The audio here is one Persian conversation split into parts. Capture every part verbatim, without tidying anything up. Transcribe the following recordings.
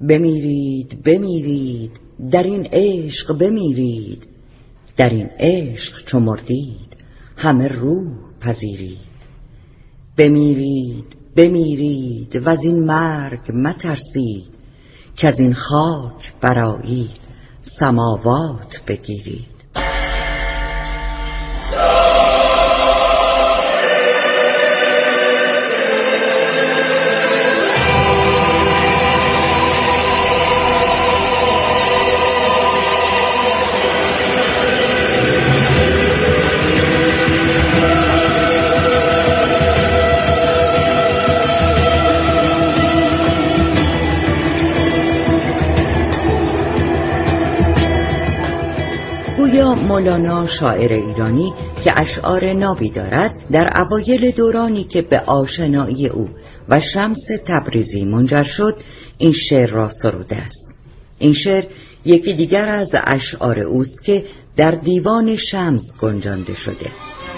بمیرید بمیرید در این عشق بمیرید، در این عشق چو مردید همه روح پذیرید. بمیرید بمیرید و از این مرگ مترسید، که از این خاک برآیید سماوات بگیرید. گویا مولانا شاعر ایرانی که اشعار نابی دارد، در اوایل دورانی که به آشنایی او و شمس تبریزی منجر شد این شعر را سروده است. این شعر یکی دیگر از اشعار اوست که در دیوان شمس گنجانده شده.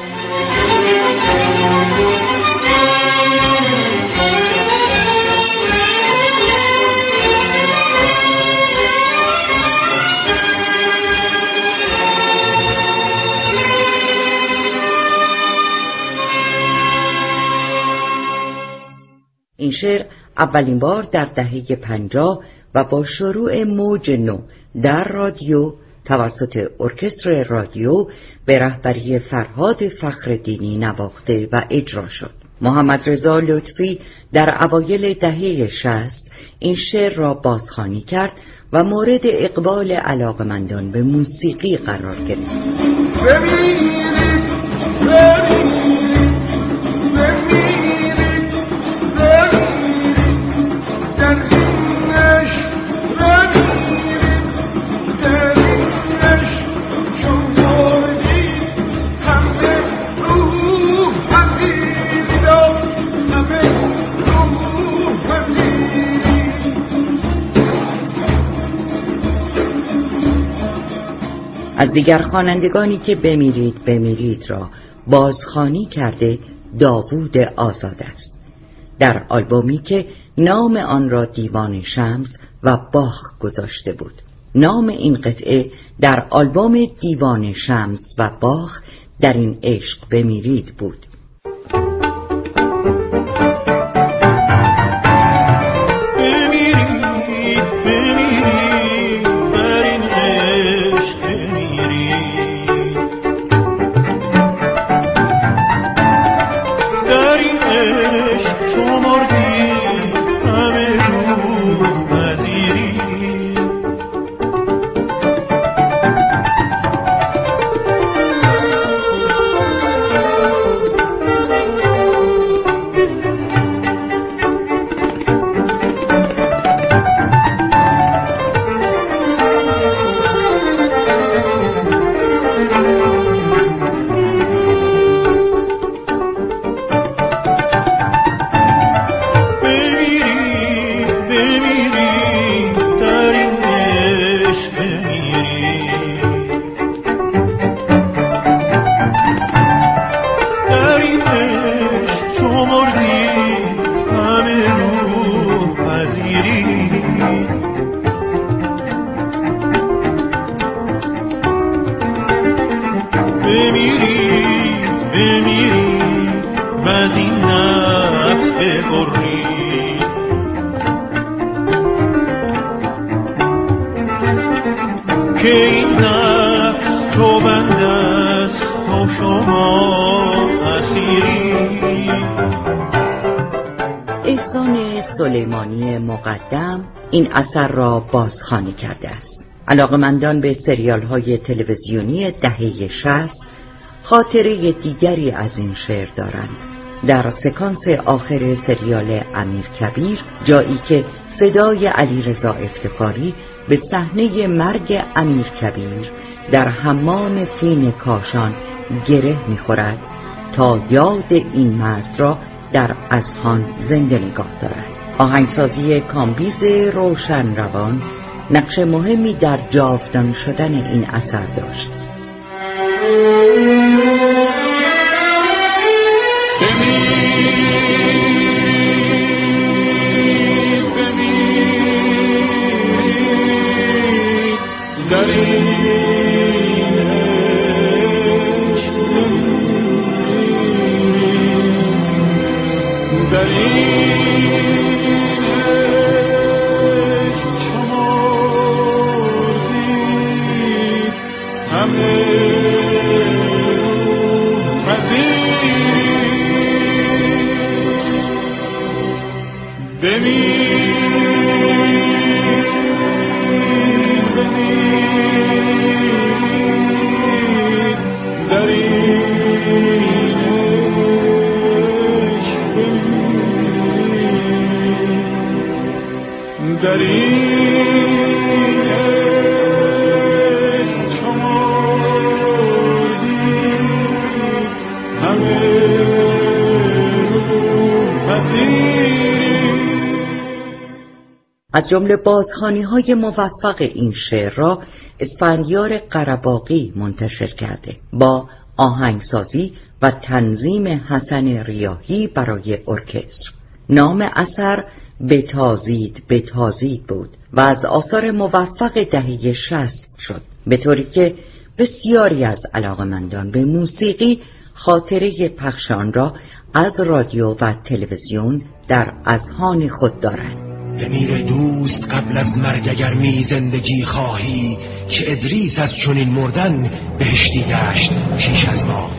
این شعر اولین بار در دهه پنجاه و با شروع موج نو در رادیو توسط ارکستر رادیو به رهبری فرهاد فخرالدینی نواخته و اجرا شد. محمد رضا لطفی در اوایل دهه شصت این شعر را بازخوانی کرد و مورد اقبال علاقمندان به موسیقی قرار گرفت. از دیگر خوانندگانی که بمیرید بمیرید را بازخوانی کرده داوود آزاد است، در آلبومی که نام آن را دیوان شمس و باخ گذاشته بود. نام این قطعه در آلبوم دیوان شمس و باخ در این عشق بمیرید بود. احسان سلیمانی مقدم این اثر را بازخوانی کرده است. علاقمندان به سریال های تلویزیونی دهه شصت خاطره دیگری از این شعر دارند. در سکانس آخر سریال امیرکبیر، جایی که صدای علیرضا افتخاری به صحنه مرگ امیرکبیر در حمام فین کاشان گره می‌خورد تا یاد این مرد را در اذهان زنده نگاه دارد. آهنگسازی کامبیز روشن روان نقش مهمی در جاودان شدن این اثر داشت. بمیر بمیر در این عشق در این عشق شمردی همه پذیر بمیر بمیر در این عشق بمیر در این عشق شمردی همه از جمله بازخوانی‌های موفق این شعر را اسفندیار قره‌باغی منتشر کرده با آهنگسازی و تنظیم حسن ریاحی برای ارکستر. نام اثر بتازید بتازید بود و از آثار موفق دهه شصت شد، به طوری که بسیاری از علاقمندان به موسیقی خاطره پخش آن را از رادیو و تلویزیون در اذهان خود دارند. بمیر دوست قبل از مرگ اگر می زندگی خواهی، که ادریس از چنین مردن بهشتی گشت پیش از ما.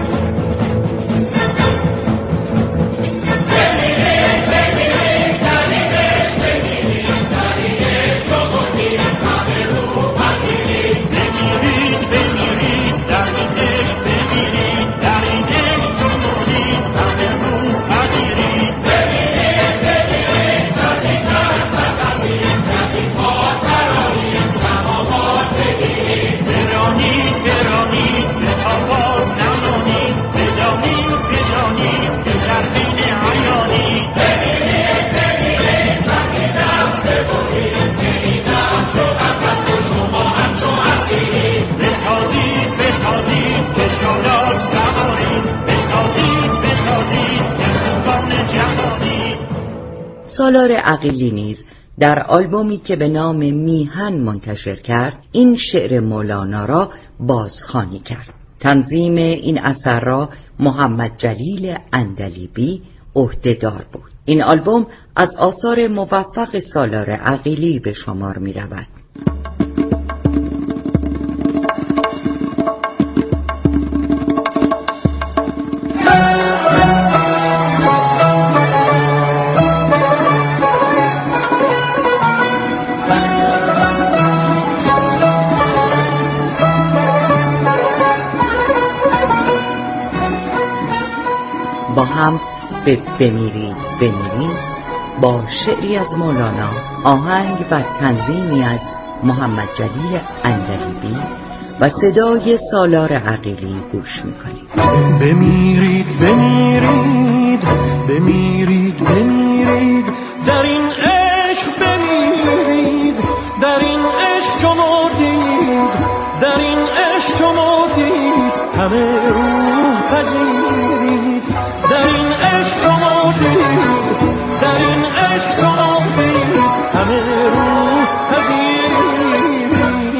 سالار عقیلی نیز در آلبومی که به نام میهن منتشر کرد این شعر مولانا را بازخوانی کرد. تنظیم این اثر را محمد جلیل عندلیبی عهده‌دار بود. این آلبوم از آثار موفق سالار عقیلی به شمار می رود. با هم به بمیرید بمیرید با شعری از مولانا، آهنگ و تنظیمی از محمد جلیل عندلیبی و صدای سالار عقیلی گوش میکنید. بمیرید بمیرید بمیرید بمیرید در این عشق بمیرید، در این عشق چو مردید، در این عشق چو مردید همه روح پذیرید، در این عشق چو مردید، در این عشق چو مردید همه روح پذیرید.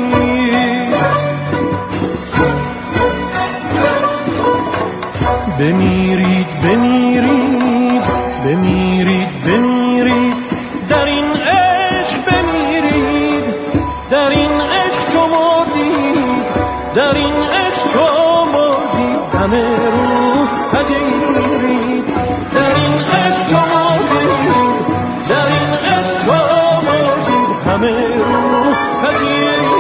بمیرید بمیرید بمیرید بمیرید در این عشق بمیرید، در این عشق چو مردید، در این عشق چو مردید همه روح پذیرید، در این عشق چو مردید، در این عشق چو مردید همه روح پذیرید.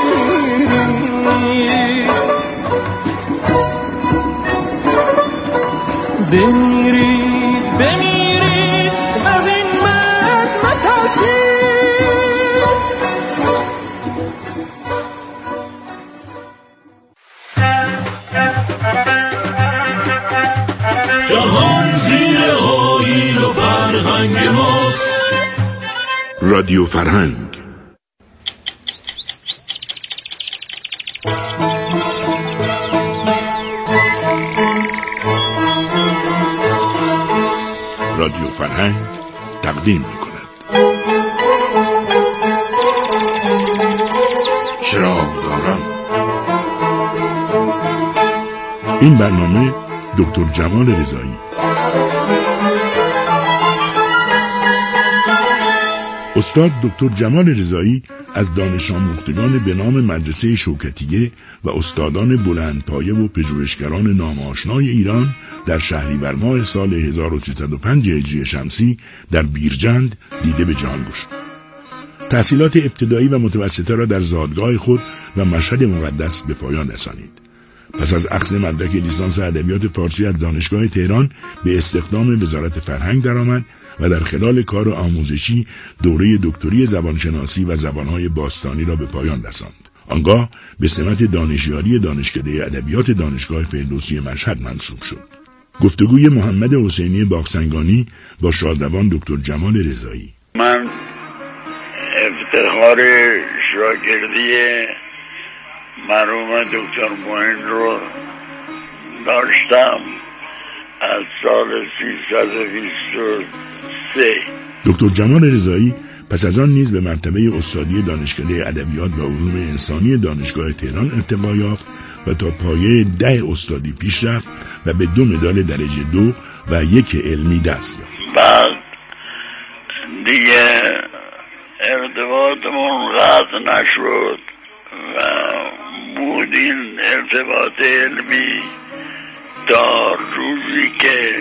بمیرید بمیرید از این مرگ مترسید. جهان زیر آیین و فرهنگ ماست. رادیو فرهنگ. رادیو فرهنگ تقدیم می‌کند چراغ دارم. این برنامه دکتر جمال رضایی. استاد دکتر جمال رضایی از دانش آموختگان به نام مدرسه شوکتیه و استادان بلندپایه و پژوهشگران نام‌آشنای ایران در شهریور ماه سال هزار و سیصد و پنج هجری شمسی در بیرجند دیده به جهان گشود. تحصیلات ابتدایی و متوسطه را در زادگاه خود و مشهد مقدس به پایان رسانید. پس از اخذ مدرک لیسانس ادبیات فارسی از دانشگاه تهران به استخدام وزارت فرهنگ درآمد و در خلال کار آموزشی دوره دکتری زبانشناسی و زبانهای باستانی را به پایان رساند. آنگاه به سمت دانشیاری دانشکده ادبیات دانشگاه فردوسی مشهد منصوب شد. گفتگوی محمد حسینی باغسنگانی با شادروان دکتر جمال رضایی. من افتخار شاگردی مرحوم دکتر معین رو داشتم از سال سیصد و بیست و سه. دکتر جمال رضایی پس از آن نیز به مرتبه استادی دانشکده ادبیات و علوم انسانی دانشگاه تهران ارتقا یافت و تا پایه ده استادی پیش رفت و به دو مدال درجه دو و یک علمی دست یافت. بعد دیگه ارتباطمون قطع نشد و بود این ارتباط علمی تا روزی که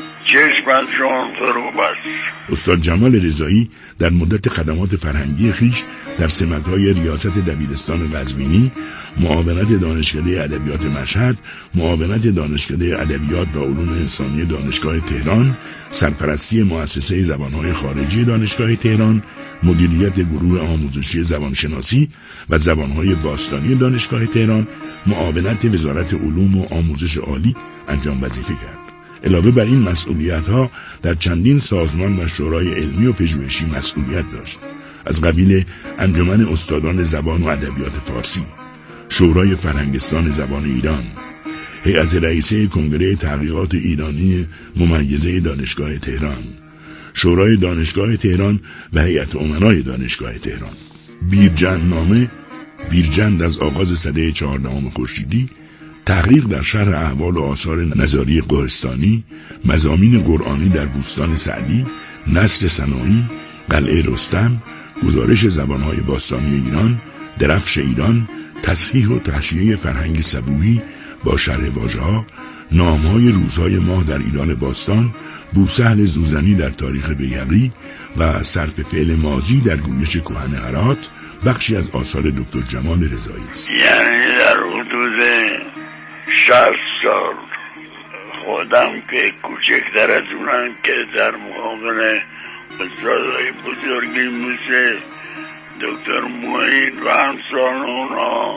چشمشون فرو بست. استاد جمال رضایی در مدت خدمات فرهنگی خیش در سمت‌های ریاست دبیرستان قزوینی، معاونت دانشکده ادبیات مشهد، معاونت دانشکده ادبیات و علوم انسانی دانشگاه تهران، سرپرستی مؤسسه زبانهای خارجی دانشگاه تهران، مدیریت گروه آموزشی زبانشناسی و زبانهای باستانی دانشگاه تهران، معاونت وزارت علوم و آموزش عالی انجام وظیفه کرد. علاوه بر این مسئولیت‌ها در چندین سازمان و شورای علمی و پژوهشی مسئولیت داشت، از قبیل انجمن استادان زبان و ادبیات فارسی، شورای فرهنگستان زبان ایران، هیئت رئیسه کنگره تحقیقات ایرانی ممیزه دانشگاه تهران، شورای دانشگاه تهران و هیئت امنای دانشگاه تهران. بیرجند نامه، بیرجند از آغاز سده چهاردهم خورشیدی، تحقیق در شرح احوال و آثار نظاری قهرستانی، مضامین قرآنی در بوستان سعدی، نثر سنایی، قلعه رستم، گزارش زبانهای باستانی ایران، درفش ایران، تصحیح و تحشیه فرهنگ صبوحی با شرح واژه‌ها، نام‌های روزهای ماه در ایران باستان، بوسهل زوزنی در تاریخ بیهقی و صرف فعل ماضی در گویش کهن هرات بخشی از آثار دکتر جمال رضایی است. یعنی در حدود شصت سال خودم که کوچکتر از اونم که در مقابل استادای بزرگی مثل دکتر معین و همسان اونا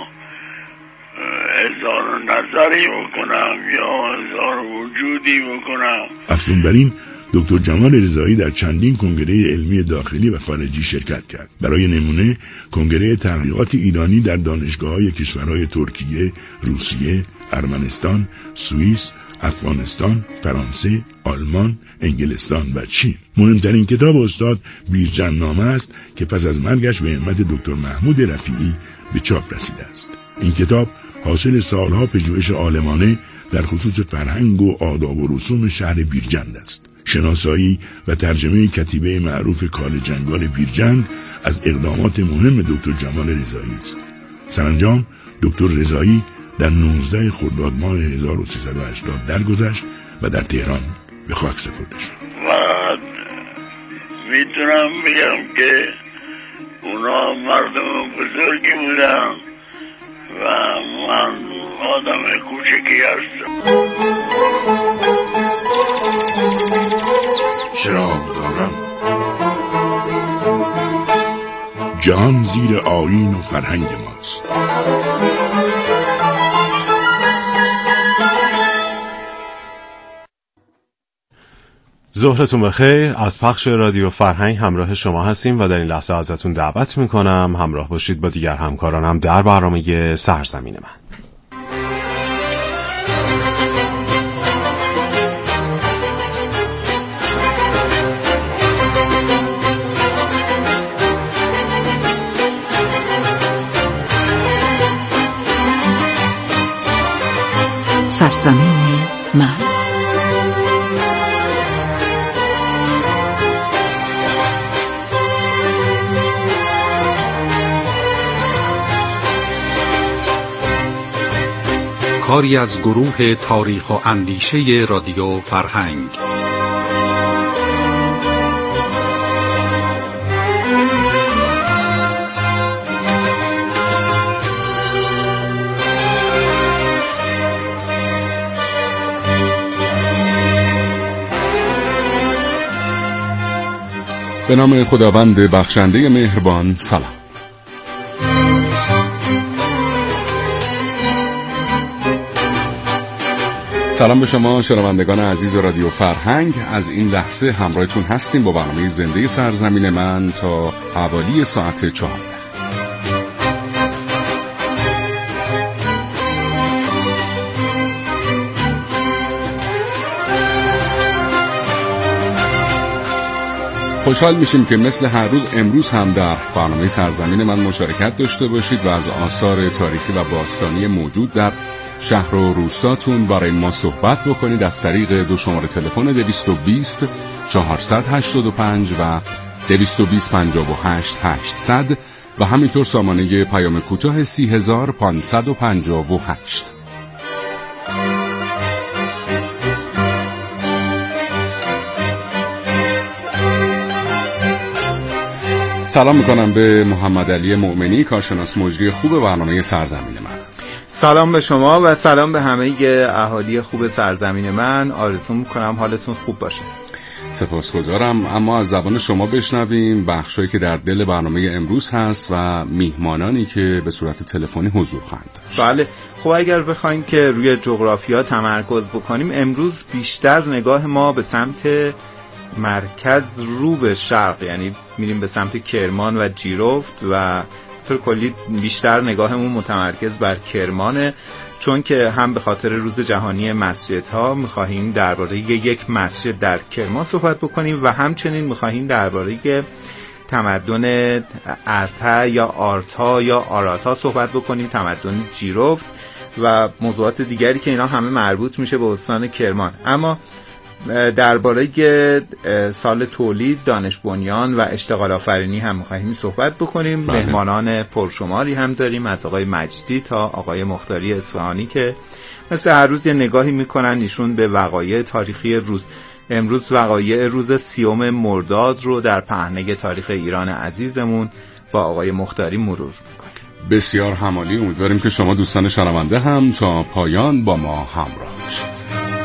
اظهار نظری بکنم یا اظهار وجودی بکنم. افزون بر این دکتر جمال رضایی در چندین کنگره علمی داخلی و خارجی شرکت کرد. برای نمونه کنگره تحقیقات ایرانی در دانشگاه‌های کشورهای ترکیه، روسیه، ارمنستان، سوئیس، افغانستان، فرانسه، آلمان، انگلستان و چین. مهمترین کتاب استاد بیرجند نامه است که پس از مرگش به همت دکتر محمود رفیعی به چاپ رسیده است. این کتاب حاصل سالها پژوهش عالمانه در خصوص فرهنگ و آداب و رسوم شهر بیرجند است. شناسایی و ترجمه کتیبه معروف کال جنگال بیرجند از اقدامات مهم دکتر جمال رضایی است. سرانجام دکتر رضایی در نوزده خرداد ماه هزار و سیصد و هشتاد درگذشت و در تهران به خاک سپرده شد. و میتونم بگم که اونا مردم بزرگی بودن و من آدم کوچکی هستم. چراغ دارم. جهان زیر آیین و فرهنگ ماست. ظهرتون بخیر. از پخش رادیو فرهنگ همراه شما هستیم و در این لحظه ازتون دعوت میکنم همراه باشید با دیگر همکارانم در برنامه سرزمین من. سرزمین من. کاری از گروه تاریخ و اندیشه رادیو فرهنگ. به نام خداوند بخشنده مهربان. سلام. سلام به شما شنوندگان عزیز رادیو فرهنگ. از این لحظه همراهتون هستیم با برنامه زنده سرزمین من تا حوالی ساعت چهارده. خوشحال میشیم که مثل هر روز امروز هم در برنامه سرزمین من مشارکت داشته باشید و از آثار تاریخی و باستانی موجود در شهر و روستاتون برای ما صحبت بکنید از طریق دو شماره تلفن دویست و بیست چهارصد هشتاد و پنج و دویست و بیست پنجاه و هشت هشتصد و همینطور سامانه پیام کوتاه سی هزار پانصد و پنجاه و هشت. سلام میکنم به محمد علی مؤمنی، کارشناس مجری خوب برنامه سرزمین من. سلام به شما و سلام به همه اهالی خوب سرزمین من. آرزو میکنم حالتون خوب باشه. سپاسگزارم. اما از زبان شما بشنویم بخشایی که در دل برنامه امروز هست و میهمانانی که به صورت تلفنی حضور خواهند داشت. بله، خب اگر بخوایم که روی جغرافیا تمرکز بکنیم، امروز بیشتر نگاه ما به سمت مرکز رو به شرق، یعنی میریم به سمت کرمان و جیرفت و طور کلی بیشتر نگاهمون متمرکز بر کرمانه، چون که هم به خاطر روز جهانی مسجدها می‌خواهیم درباره یک مسجد در کرمان صحبت بکنیم و همچنین می‌خواهیم درباره تمدن ارتا یا آرتا یا آراتا صحبت بکنیم، تمدن جیرفت و موضوعات دیگری که اینا همه مربوط میشه به استان کرمان. اما درباره سال تولید دانش بنیان و اشتغال آفرینی هم می‌خوایم صحبت بکنیم. بله. مهمانان پرشماری هم داریم، از آقای مجدی تا آقای مختاری اصفهانی که مثل هر روز یه نگاهی میکنن ایشون به وقایع تاریخی روز. امروز وقایع روز سیوم مرداد رو در پهنه تاریخ ایران عزیزمون با آقای مختاری مرور میکنیم. بسیار همالی. امیدواریم که شما دوستان شنونده هم تا پایان با ما همراه باشید.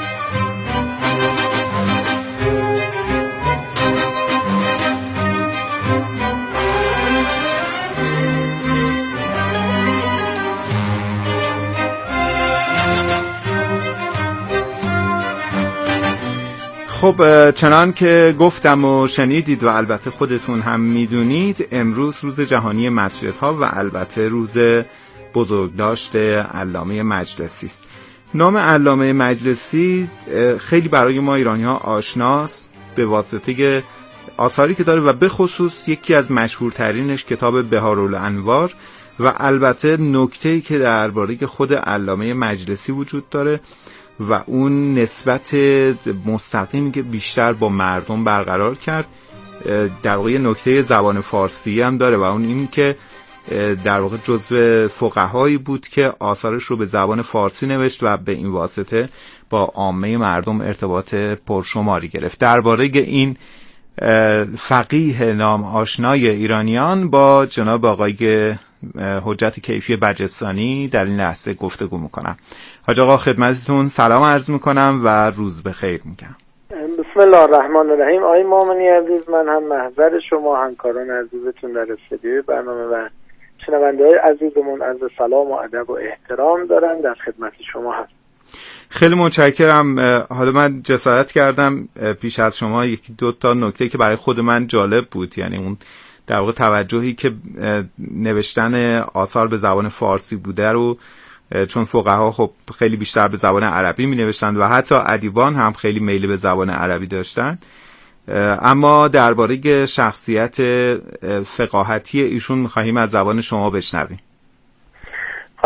خب چنان که گفتم و شنیدید و البته خودتون هم میدونید، امروز روز جهانی مسجدها و البته روز بزرگداشت علامه مجلسی است. نام علامه مجلسی خیلی برای ما ایرانی ها آشناست به واسطه آثاری که داره و به خصوص یکی از مشهورترینش کتاب بهارالانوار و البته نکته‌ای که درباره خود علامه مجلسی وجود داره و اون نسبت مستقیمی که بیشتر با مردم برقرار کرد. در واقع نکته زبان فارسی هم داره و اون این که در واقع جزو فقهایی بود که آثارش رو به زبان فارسی نوشت و به این واسطه با عامه مردم ارتباط پرشماری گرفت. درباره این فقیه نام آشنای ایرانیان با جناب آقای حجت کیفی بجستانی در این لحظه گفتگو میکنم. حاج آقا خدمتتون سلام عرض میکنم و روز بخیر میگم. بسم الله الرحمن الرحیم. آقای مؤمنی عزیز، من هم محضر شما همکاران عزیزتون در استودیوی برنامه و شنونده‌های عزیزمون عرض سلام و ادب و احترام دارم، در خدمت شما هستم. خیلی متشکرم. حالا من جسارت کردم پیش از شما یکی دو تا نکته که برای خود من جالب بود، یعنی اون در واقع توجهی که نوشتن آثار به زبان فارسی بوده رو، چون فقها خب خیلی بیشتر به زبان عربی می نوشتند و حتی ادیبان هم خیلی میل به زبان عربی داشتن، اما درباره شخصیت فقاهتی ایشون می‌خواهیم از زبان شما بشنویم.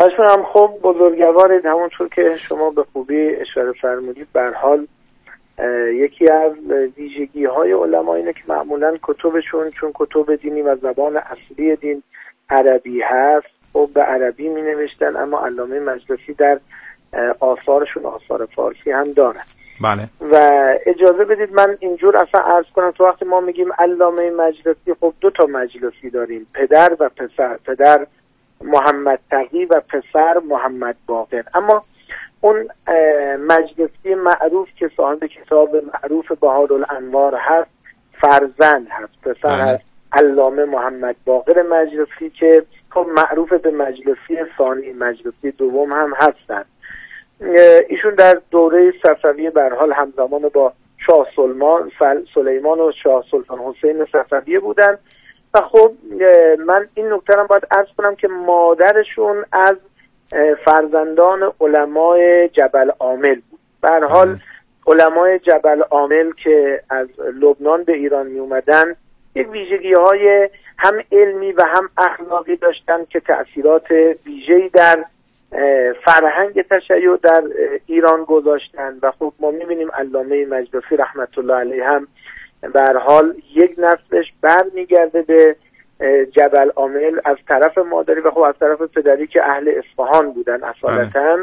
خواهش می‌کنم. خب بزرگوارید، همونطور که شما به خوبی اشاره فرمودید، به هر حال یکی از ویژگی‌های علما اینه که معمولاً کتبشون چون کتب دینی و زبان اصلی دین عربی هست، خب به عربی می‌نوشتن، اما علامه مجلسی در آثارشون آثار فارسی هم دارن. بله. و اجازه بدید من اینجور اصلا عرض کنم، تو وقتی ما میگیم علامه مجلسی، خب دو تا مجلسی داریم، پدر و پسر، پدر محمد تقی و پسر محمد باقر. اما اون مجلسی معروف که صاحب کتاب معروف بهارالانوار هست فرزند هست، پسر بله. هست علامه محمد باقر مجلسی که خب معروف به مجلسی ثانی، مجلسی دوم هم هستند. ایشون در دوره صفویه به هر حال همزمان با شاه سلمان سلیمان و شاه سلطان حسین صفویه بودن و خب من این نکته رو باید عرض کنم که مادرشون از فرزندان علمای جبل عامل بود. به هر حال علمای جبل عامل که از لبنان به ایران می اومدن یک ویژگی‌های هم علمی و هم اخلاقی داشتن که تأثیرات ویژه‌ای در فرهنگ تشیع در ایران گذاشتن و خب ما می‌بینیم علامه مجلسی رحمت الله علیه هم به هر حال یک نسلش برمیگرده به جبل عامل از طرف مادری و خب از طرف پدری که اهل اصفهان بودن اصالتاً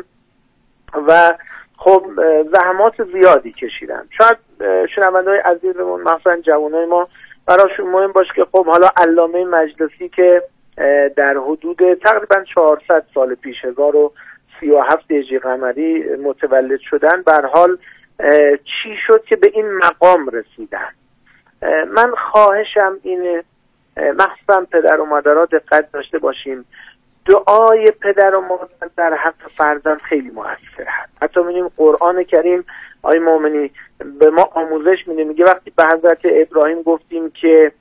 و خب زحمات زیادی کشیدن. شاید شنونده‌های عزیزمون مثلا جوانای ما براشون مهم باشه که خب حالا علامه مجلسی که در حدود تقریبا چهارصد سال پیش هزار و سی و هفت هجری قمری متولد شدن، به هر حال چی شد که به این مقام رسیدن. من خواهشم اینه مخصوصا پدر و مادرها دقت داشته باشیم، دعای پدر و مادر در حق فرزند خیلی موثر هست. حتی می‌بینیم قرآن کریم آیه مومنی به ما آموزش میده، میگه وقتی به حضرت ابراهیم گفتیم که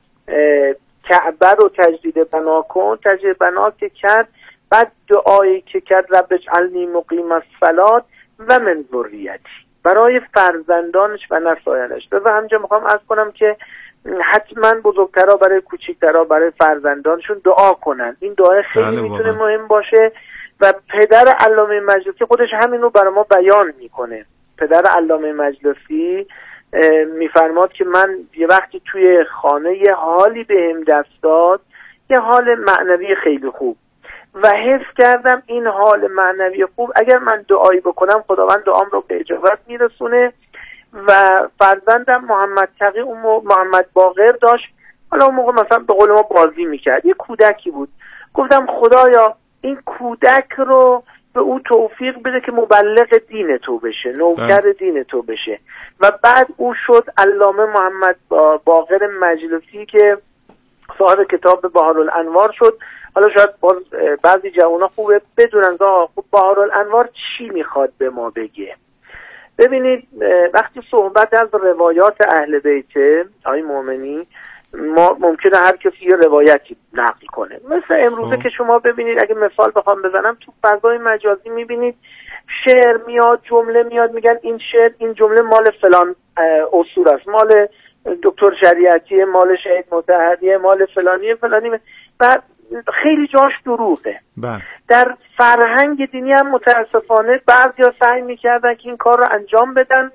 کعبه رو تجدید بنا کن، تجدید بنا که کرد، بعد دعایی که کرد رب اجعلنی مقیم الصلاة و من ذریتی، برای فرزندانش و نسایانش. و همینجا میخوام عرض کنم که حتما بزرگترها برای کوچیکترها برای فرزندانشون دعا کنن. این دعا خیلی میتونه مهم باشه و پدر علامه مجلسی خودش همین رو برای ما بیان میکنه. پدر علامه مجلسی میفرماد که من یه وقتی توی خانه یه حالی بهم دست داد، یه حال معنوی خیلی خوب، و حس کردم این حال معنوی خوب اگر من دعایی بکنم خداوند دعام رو به اجابت میرسونه. و فرزندم محمد تقی اون محمد باقر داشت، حالا اون موقع مثلا به قول ما بازی میکرد، یه کودکی بود. گفتم خدایا این کودک رو به او توفیق بده که مبلغ دین تو بشه، نوکر دین تو بشه. و بعد او شد علامه محمد باقر مجلسی که صاحب کتاب بهارالانوار شد. حالا شاید بعضی جوانا خوبه بدونن که خب بهارالانوار چی میخواد به ما بگه. ببینید وقتی صحبت از روایات اهل بیت آی مومنی، ما ممکنه هر کسی یه روایتی نقل کنه. مثل امروزه که شما ببینید، اگه مثال بخوام بزنم، تو فضای مجازی میبینید شعر میاد، جمله میاد، میگن این شعر این جمله مال فلان اسطوره است، مال دکتر شریعتی، مال شهید مطهری، مال فلانی فلانی و خیلی جاش دروغه. بله. در فرهنگ دینی هم متاسفانه بعضیا سعی میکردن که این کار رو انجام بدن.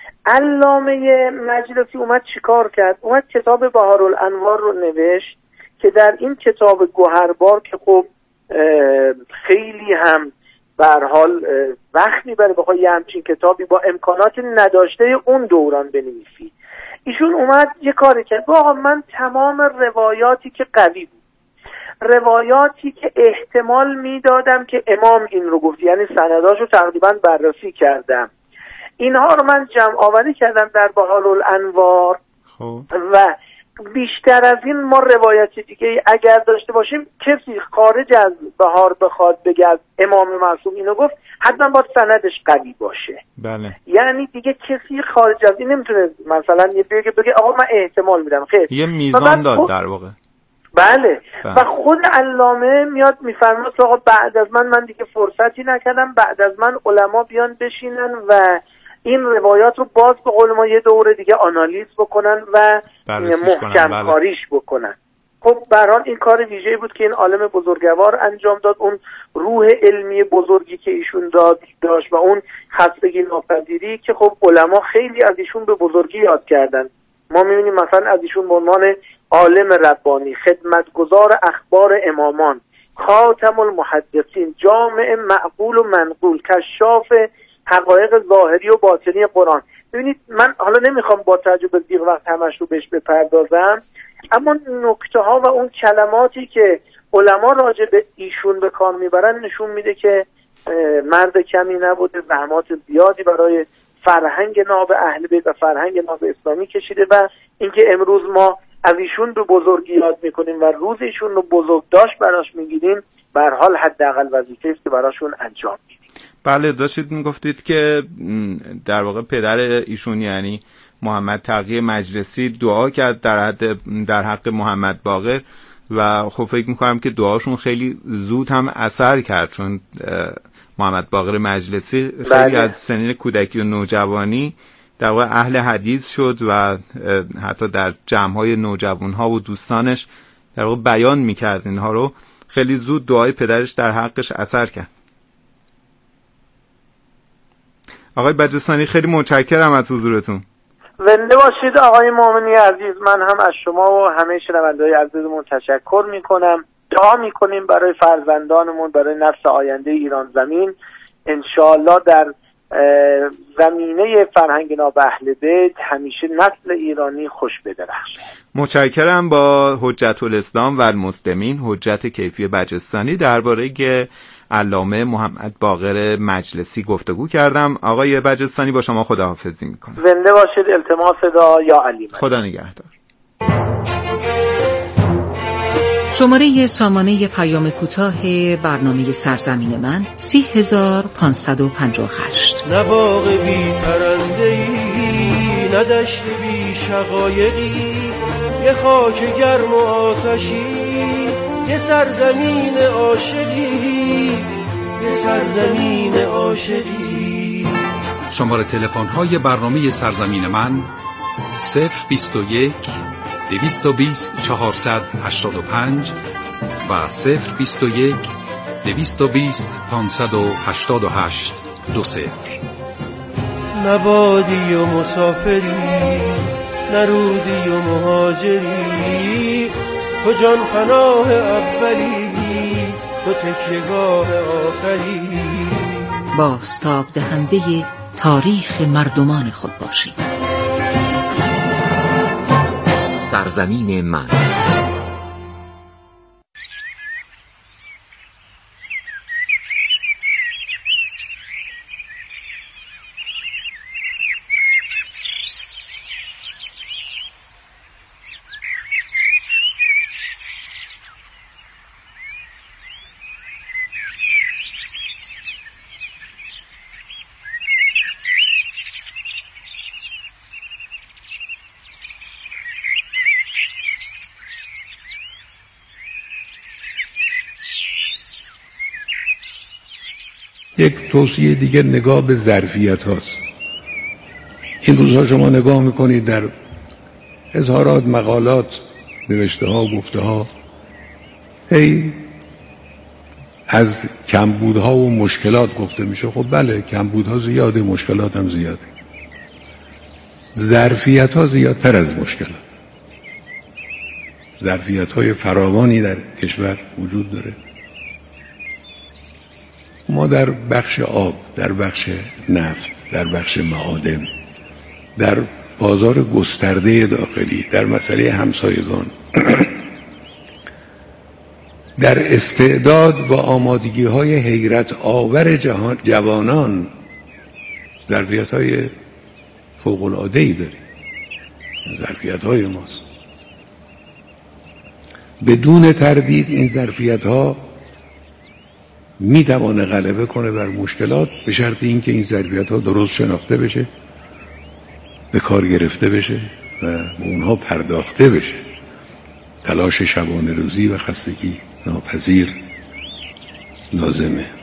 علامه مجلسی اومد چیکار کرد؟ اومد کتاب بهارالانوار رو نوشت که در این کتاب گوهربار که خب خیلی هم به هر حال وقت میبره بخوای یه همچین کتابی با امکانات نداشته اون دوران بنویسی، ایشون اومد یه کاری کرد. آقا من تمام روایاتی که قوی بود، روایاتی که احتمال میدادم که امام این رو گفت، یعنی سنداشو تقریبا بررسی کردم، اینها رو من جمع آوری کردم در بهارالانوار. خب و بیشتر از این ما روایت دیگه اگر داشته باشیم، کسی خارج از بهار بخواد بگه امام معصوم اینو گفت، حتما باید سندش قوی باشه. بله. یعنی دیگه کسی خارج از این نمیتونه مثلا یه بگه بگه آقا من احتمال میدم. خیر، یه میزان داد در واقع. بله. بله. و خود علامه میاد میفرماد آقا بعد از من من دیگه فرصتی نکردم، بعد از من علما بیان بشینن و این روایات رو باز به قول ما یه دوره دیگه آنالیز بکنن و محکم کاریش بکنن. خب به هر حال این کار ویژه‌ای بود که این عالم بزرگوار انجام داد. اون روح علمی بزرگی که ایشون داد داشت و اون خستگی ناپذیری که خب علما خیلی از ایشون به بزرگی یاد کردن. ما می‌بینیم مثلا از ایشون به عنوان عالم ربانی، خدمتگزار اخبار امامان، خاتم المحدثین، جامع معقول و منقول، کشاف حقایق ظاهری و باطنی قرآن. ببینید من حالا نمیخوام با توجه به دیغ وقت همش رو بهش بپردازم، اما نکته ها و اون کلماتی که علما راجع به ایشون به کار میبرن نشون میده که مرد کمی نبوده، زحمات زیادی برای فرهنگ ناب اهل بیت و فرهنگ ناب اسلامی کشیده و اینکه امروز ما از ایشون به بزرگی یاد میکنیم و روز ایشون رو بزرگ داشت براش میگیریم، به هر حال حداقل وظیفه است که براشون انجام میدیم. بله، داشتید میگفتید که در واقع پدر ایشون یعنی محمد تقی مجلسی دعا کرد در حد در حق محمد باقر و خب فکر میکنم که دعاشون خیلی زود هم اثر کرد، چون محمد باقر مجلسی خیلی بله. از سنین کودکی و نوجوانی در واقع اهل حدیث شد و حتی در جمع‌های نوجوان‌ها و دوستانش در واقع بیان میکرد اینها رو. خیلی زود دعای پدرش در حقش اثر کرد. آقای بجستانی خیلی متشکرم از حضورتون. زنده باشید آقای مومنی عزیز. من هم از شما و همه شنونده‌های عزیزمون تشکر میکنم. دعا میکنیم برای فرزندانمون، برای نسل آینده ایران زمین، انشاءالله در زمینه فرهنگ ناب اهل بیت همیشه نسل ایرانی خوش بدرخشه. متشکرم. با حجت الاسلام و المسلمین حجت کیفی بجستانی درباره علامه محمد باقر مجلسی گفتگو کردم. آقای بجستانی با شما خداحافظی میکنم. زنده باشید. التماس دعا یا علی. خدا نگهدار. شماره سامانه پیام کوتاه برنامه سرزمین من سی هزار پانصد و پنجاه و هشت. نه باغ بی پرنده‌ای، نه دشت بی شقایقی، یه خاک گرم و آتشی، یه سرزمین عاشقی، یه سرزمین عاشقی. شماره تلفن های برنامه سرزمین من صفر بیست و یک دویست و بیست چهارصد هشتاد و پنج و صفر بیست و یک دویست و بیست پانصد و هشتاد و هشت دو صفر. نبادی و مسافری، نرودی و مهاجری، تو جان پناه اولی، تو تکیهگاه آخری. بازتاب دهنده تاریخ مردمان خود باشید. سرزمین من. یک توصیه دیگه نگاه به ظرفیت هاست. این روزها شما نگاه میکنید در هزارات مقالات، نوشته ها، گفته ها، هی از کمبودها و مشکلات گفته میشه. خب بله، کمبودها زیاده، مشکلات هم زیاده. ظرفیت ها زیادتر از مشکلات. ظرفیت های فراوانی در کشور وجود داره. ما در بخش آب، در بخش نفت، در بخش معادن، در بازار گسترده داخلی، در مسئله همسایگان، در استعداد و آمادگی های حیرت آور جهان جوانان ظرفیت های فوق العاده ای داریم. ظرفیت های ماست. بدون تردید این ظرفیت ها می توانه غلبه کنه بر مشکلات، به شرط اینکه این ظرفیت ها درست شناخته بشه، به کار گرفته بشه و به اونها پرداخته بشه. تلاش شبانه روزی و خستگی ناپذیر لازمه.